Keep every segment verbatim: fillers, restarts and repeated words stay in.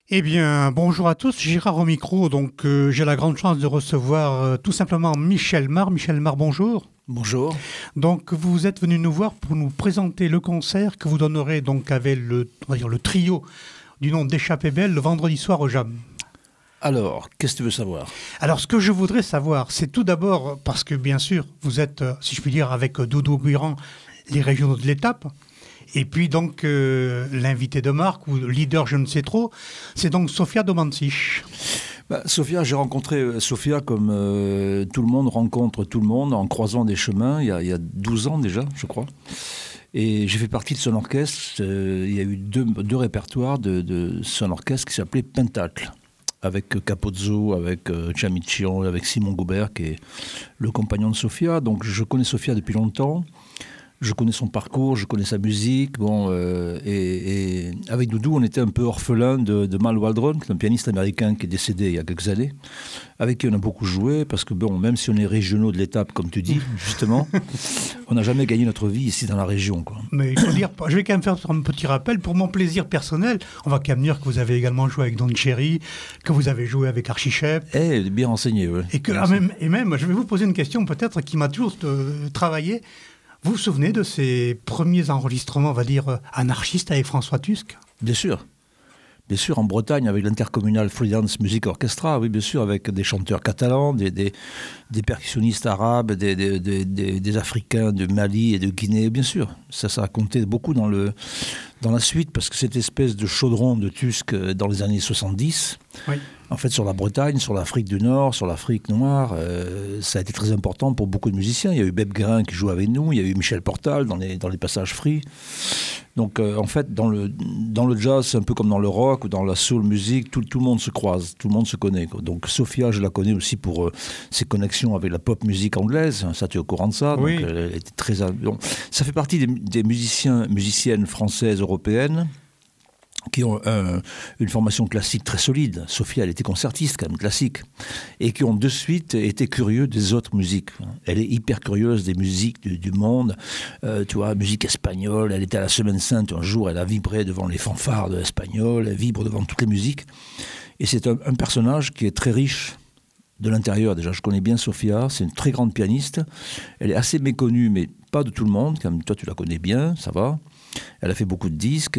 Eh bien, bonjour à tous, Gérard au micro. Donc, euh, j'ai la grande chance de recevoir euh, tout simplement Michel Mar. Michel Mar, bonjour. Bonjour. Donc, vous êtes venu nous voir pour nous présenter le concert que vous donnerez donc avec le, on va dire, le trio du nom d'Échappée Belle le vendredi soir au Jam. Alors, qu'est-ce que tu veux savoir? Alors, ce que je voudrais savoir, c'est tout d'abord, parce que bien sûr, vous êtes, euh, si je puis dire, avec euh, Doudou Guiran, les régionaux de l'étape. Et puis donc, euh, l'invité de marque, ou le leader je ne sais trop, c'est donc Sofia Domancic. Bah, Sofia, j'ai rencontré euh, Sofia comme euh, tout le monde rencontre tout le monde en croisant des chemins, il y a, il y a douze ans déjà, je crois. Et j'ai fait partie de son orchestre. Euh, il y a eu deux, deux répertoires de, de son orchestre qui s'appelait Pentacle, avec Capozzo, avec euh, Ciamiccion, avec Simon Goubert, qui est le compagnon de Sofia. Donc je connais Sofia depuis longtemps. Je connais son parcours, je connais sa musique. Bon, euh, et, et avec Doudou, on était un peu orphelin de, de Mal Waldron, qui est un pianiste américain qui est décédé il y a quelques années, avec qui on a beaucoup joué, parce que bon, même si on est régionaux de l'étape, comme tu dis, justement, on n'a jamais gagné notre vie ici dans la région, quoi. Mais il faut dire, je vais quand même faire un petit rappel, pour mon plaisir personnel, on va quand même dire que vous avez également joué avec Don Cherry, que vous avez joué avec Archie Shepp. Eh, bien renseigné, oui. Et, que, ah, même, et même, je vais vous poser une question peut-être qui m'a toujours euh, travaillé. Vous vous souvenez de ces premiers enregistrements, on va dire, anarchistes avec François Tusk? Bien sûr. Bien sûr, en Bretagne, avec l'intercommunal Freelance Music Orchestra, oui, bien sûr, avec des chanteurs catalans, des, des, des percussionnistes arabes, des, des, des, des, des Africains de Mali et de Guinée, bien sûr. Ça, ça a compté beaucoup dans, le, dans la suite, parce que cette espèce de chaudron de Tusk dans les années soixante-dix, oui. En fait, sur la Bretagne, sur l'Afrique du Nord, sur l'Afrique noire, euh, ça a été très important pour beaucoup de musiciens. Il y a eu Beb Guerin qui joue avec nous, il y a eu Michel Portal dans les, dans les passages free. Donc, euh, en fait, dans le, dans le jazz, c'est un peu comme dans le rock ou dans la soul music, tout, tout le monde se croise, tout le monde se connaît, quoi. Donc, Sofia, je la connais aussi pour euh, ses connexions avec la pop musique anglaise. Ça, tu es au courant de ça. Oui. Donc, elle était très... Bon, ça fait partie des, des musiciens, musiciennes françaises, européennes, qui ont un, une formation classique très solide. Sofia, elle était concertiste, quand même, classique. Et qui ont de suite été curieux des autres musiques. Elle est hyper curieuse des musiques du, du monde. Euh, tu vois, musique espagnole. Elle était à la Semaine Sainte un jour, elle a vibré devant les fanfares de l'espagnol. Elle vibre devant toutes les musiques. Et c'est un, un personnage qui est très riche de l'intérieur. Déjà, je connais bien Sofia. C'est une très grande pianiste. Elle est assez méconnue, mais pas de tout le monde. Comme toi, tu la connais bien, ça va. Elle a fait beaucoup de disques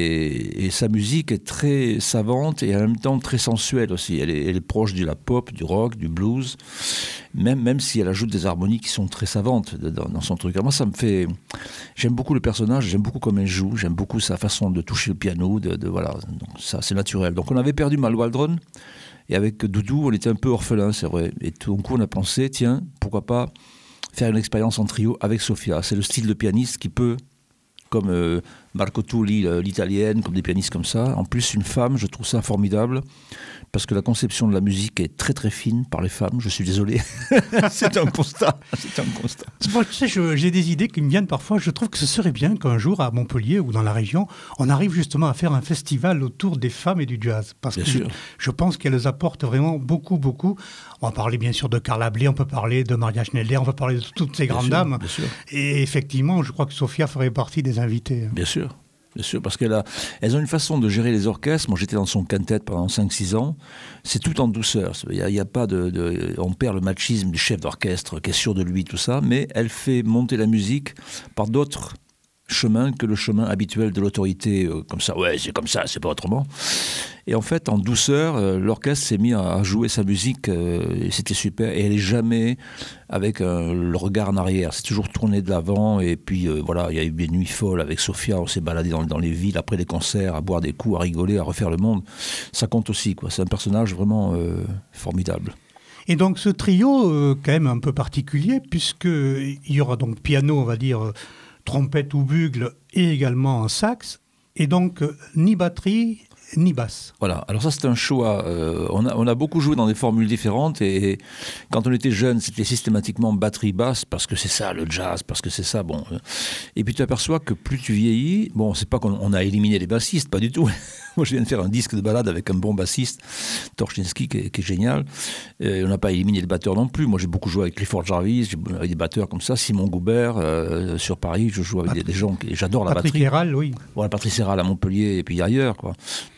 et, et sa musique est très savante et en même temps très sensuelle aussi. Elle est, elle est proche de la pop, du rock, du blues, même, même si elle ajoute des harmonies qui sont très savantes dans, dans son truc. Alors moi, ça me fait... J'aime beaucoup le personnage, j'aime beaucoup comment elle joue, j'aime beaucoup sa façon de toucher le piano, de, de, voilà. Donc ça, c'est naturel. Donc on avait perdu Mal Waldron et avec Doudou, on était un peu orphelin, c'est vrai. Et tout d'un coup, on a pensé, tiens, pourquoi pas faire une expérience en trio avec Sofia. C'est le style de pianiste qui peut... comme euh, Marco Tulli, l'italienne, comme des pianistes comme ça. En plus, une femme, je trouve ça formidable, parce que la conception de la musique est très très fine par les femmes, je suis désolé. C'est un constat. C'est un constat. Moi, tu sais, je, j'ai des idées qui me viennent parfois. Je trouve que ce serait bien qu'un jour, à Montpellier ou dans la région, on arrive justement à faire un festival autour des femmes et du jazz. Parce bien que sûr. Je, je pense qu'elles apportent vraiment beaucoup, beaucoup. On va parler bien sûr de Carla Bley, on peut parler de Maria Schneider, on peut parler de toutes ces bien grandes sûr, dames. Bien sûr. Et effectivement, je crois que Sofia ferait partie des invités. Bien sûr. Bien sûr, parce qu'elles ont une façon de gérer les orchestres. Moi, j'étais dans son quintet pendant cinq six ans. C'est tout en douceur. Il y a, il y a pas de, de... On perd le machisme du chef d'orchestre qui est sûr de lui, tout ça. Mais elle fait monter la musique par d'autres chemins que le chemin habituel de l'autorité. Euh, comme ça, ouais, c'est comme ça, c'est pas autrement. Et en fait, en douceur, euh, l'orchestre s'est mis à, à jouer sa musique. Euh, et c'était super. Et elle n'est jamais avec euh, le regard en arrière. C'est toujours tourné de l'avant. Et puis, euh, voilà, il y a eu des nuits folles avec Sofia. On s'est baladé dans, dans les villes après les concerts, à boire des coups, à rigoler, à refaire le monde. Ça compte aussi, quoi. C'est un personnage vraiment euh, formidable. Et donc, ce trio, euh, quand même un peu particulier, puisqu'il y aura donc piano, on va dire, euh, trompette ou bugle, et également un sax. Et donc, euh, ni batterie... ni basse. Voilà, alors ça c'est un choix. Euh, on, a, on a beaucoup joué dans des formules différentes et, et quand on était jeune, c'était systématiquement batterie-basse parce que c'est ça le jazz, parce que c'est ça, bon. Et puis tu aperçois que plus tu vieillis, bon, c'est pas qu'on on a éliminé les bassistes, pas du tout. Moi je viens de faire un disque de balade avec un bon bassiste, Torchinski, qui est, qui est génial. Et on n'a pas éliminé les batteurs non plus. Moi j'ai beaucoup joué avec Clifford Jarvis, avec des batteurs comme ça, Simon Goubert, euh, sur Paris, je joue avec des, des gens qui... J'adore la Patrick batterie. Héral, oui. Voilà, Patrice Héral à Montpellier et puis ailleurs, quoi.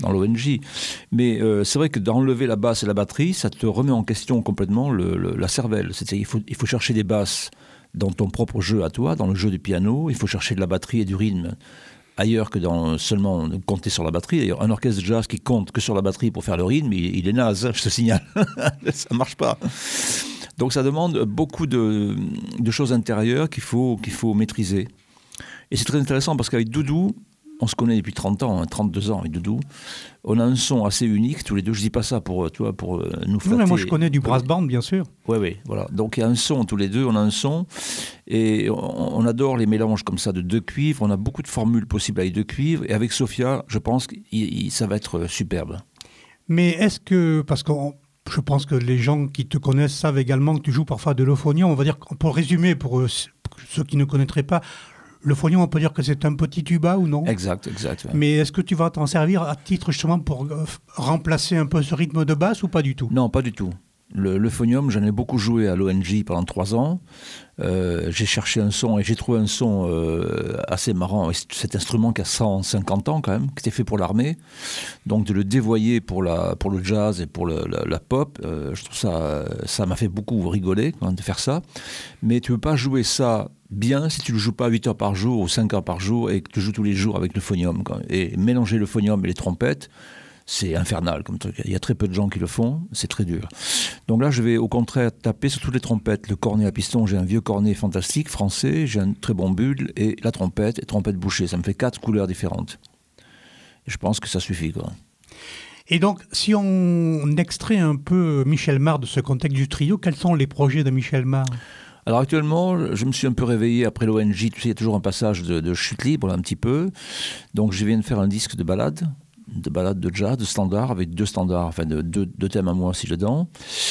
dans l'O N J. Mais euh, c'est vrai que d'enlever la basse et la batterie, ça te remet en question complètement le, le, la cervelle. C'est-à-dire il faut, il faut chercher des basses dans ton propre jeu à toi, dans le jeu du piano. Il faut chercher de la batterie et du rythme ailleurs que dans seulement compter sur la batterie. D'ailleurs, un orchestre de jazz qui compte que sur la batterie pour faire le rythme, il, il est naze, je te signale. Ça ne marche pas. Donc ça demande beaucoup de, de choses intérieures qu'il faut, qu'il faut maîtriser. Et c'est très intéressant parce qu'avec Doudou, on se connaît depuis trente ans, hein, trente-deux ans avec Doudou, on a un son assez unique tous les deux. Je ne dis pas ça pour, tu vois, pour nous flatter. Oui, moi je connais du brass band, bien sûr. Oui, oui, voilà. Donc il y a un son tous les deux, on a un son, et on, on adore les mélanges comme ça de deux cuivres. On a beaucoup de formules possibles avec deux cuivres, et avec Sophia, je pense que ça va être superbe. Mais est-ce que, parce que je pense que les gens qui te connaissent savent également que tu joues parfois de l'euphonium, on va dire, pour résumer, pour, pour ceux qui ne connaîtraient pas, l'euphonium, on peut dire que c'est un petit tuba ou non ? Exact, exact. Ouais. Mais est-ce que tu vas t'en servir à titre justement pour euh, remplacer un peu ce rythme de basse ou pas du tout ? Non, pas du tout. Le, l'euphonium, j'en ai beaucoup joué à l'O N J pendant trois ans. Euh, j'ai cherché un son et j'ai trouvé un son euh, assez marrant. Et cet instrument qui a cent cinquante ans quand même, qui était fait pour l'armée. Donc de le dévoyer pour, la, pour le jazz et pour le, la, la pop, euh, je trouve ça, ça m'a fait beaucoup rigoler quand même, de faire ça. Mais tu ne peux pas jouer ça bien si tu ne le joues pas huit heures par jour ou cinq heures par jour et que tu joues tous les jours avec l'euphonium. Et mélanger l'euphonium et les trompettes, c'est infernal comme truc. Il y a très peu de gens qui le font, c'est très dur. Donc là, je vais au contraire taper sur toutes les trompettes. Le cornet à piston, j'ai un vieux cornet fantastique, français, j'ai un très bon bulle, et la trompette, et trompette bouchée. Ça me fait quatre couleurs différentes. Et je pense que ça suffit, quoi. Et donc, si on extrait un peu Michel Mar de ce contexte du trio, quels sont les projets de Michel Mar ? Alors actuellement, je me suis un peu réveillé après l'O N J. Tu sais, il y a toujours un passage de, de chute libre, là, un petit peu. Donc je viens de faire un disque de ballades. de ballades de jazz, de standards, avec deux standards, enfin de, deux, deux thèmes à moi aussi dedans.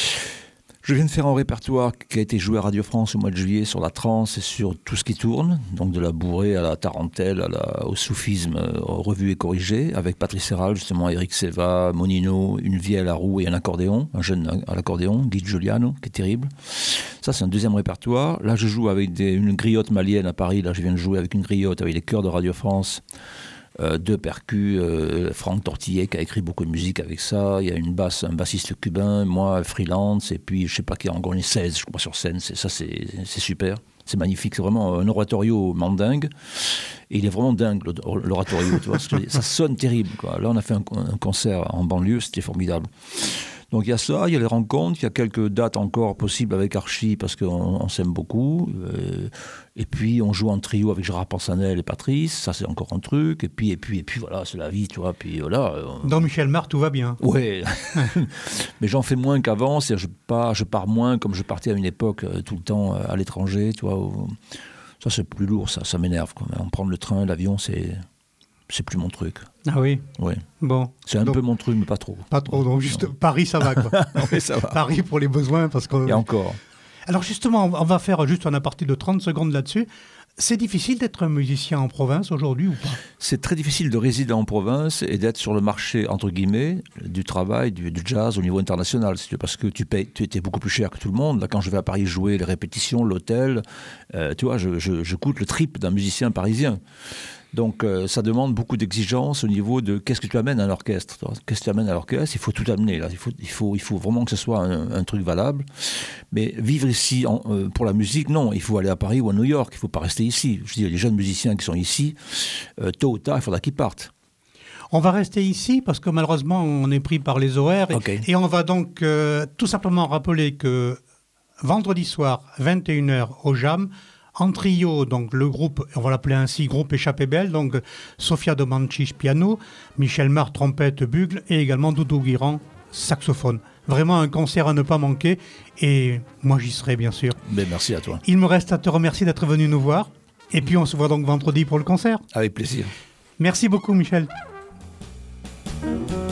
Je viens de faire un répertoire qui a été joué à Radio France au mois de juillet sur la trance et sur tout ce qui tourne, donc de la bourrée à la tarentelle, à la, au soufisme euh, revu et corrigé, avec Patrice Serral, justement, Eric Seva, Monino, une vielle à roue et un accordéon, un jeune à l'accordéon, Guy Giuliano, qui est terrible. Ça, c'est un deuxième répertoire. Là, je joue avec des, une griotte malienne à Paris. Là, je viens de jouer avec une griotte avec les chœurs de Radio France. Euh, deux percus, euh, Franck Tortillet qui a écrit beaucoup de musique avec ça, il y a une basse, un bassiste cubain, moi freelance, et puis je sais pas qui a encore, on est seize je crois sur scène, c'est, ça c'est, c'est super, c'est magnifique, c'est vraiment un oratorio mandingue, et il est vraiment dingue l'oratorio, tu vois, parce que ça sonne terrible, quoi. Là on a fait un, un concert en banlieue, c'était formidable. Donc il y a ça, il y a les rencontres, il y a quelques dates encore possibles avec Archie parce qu'on on s'aime beaucoup. Euh, et puis on joue en trio avec Gérard Pansanel et Patrice, ça c'est encore un truc. Et puis, et puis, et puis voilà, c'est la vie, tu vois. Puis voilà. Euh... Dans Michel Mar, tout va bien. Oui, mais j'en fais moins qu'avant, c'est-à-dire je pars, je pars moins comme je partais à une époque euh, tout le temps euh, à l'étranger, tu vois. Où... Ça c'est plus lourd, ça, ça m'énerve. Quoi. Prendre le train, l'avion, c'est... c'est plus mon truc. Ah oui. Oui. Bon. C'est un donc, peu mon truc, mais pas trop. Pas trop. Donc juste non. Paris, ça va quoi. Oui, ça va. Paris pour les besoins parce que. Et encore. Alors justement, on va faire juste un aparté de trente secondes là-dessus. C'est difficile d'être un musicien en province aujourd'hui ou pas ? C'est très difficile de résider en province et d'être sur le marché, entre guillemets, du travail, du, du jazz au niveau international. Parce que tu payes, tu étais beaucoup plus cher que tout le monde. Là, quand je vais à Paris jouer, les répétitions, l'hôtel, euh, tu vois, je, je, je coûte le triple d'un musicien parisien. Donc euh, ça demande beaucoup d'exigences au niveau de qu'est-ce que tu amènes à l'orchestre. Qu'est-ce que tu amènes à l'orchestre ? Il faut tout amener. Là. Il, faut, il, faut, il faut vraiment que ce soit un, un truc valable. Mais vivre ici en, euh, pour la musique, non. Il faut aller à Paris ou à New York. Il ne faut pas rester ici. Je dis, les jeunes musiciens qui sont ici, euh, tôt ou tard, il faudra qu'ils partent. On va rester ici parce que malheureusement, on est pris par les horaires. Et, okay. et on va donc euh, tout simplement rappeler que vendredi soir, vingt et une heures au Jam, en trio, donc le groupe, on va l'appeler ainsi, groupe Échappée Belle, donc Sofia Domančić piano, Michel Mar trompette, bugle et également Doudou Guiran saxophone. Vraiment un concert à ne pas manquer et moi j'y serai bien sûr. Ben, merci à toi. Il me reste à te remercier d'être venu nous voir et puis on se voit donc vendredi pour le concert. Avec plaisir. Merci beaucoup Michel.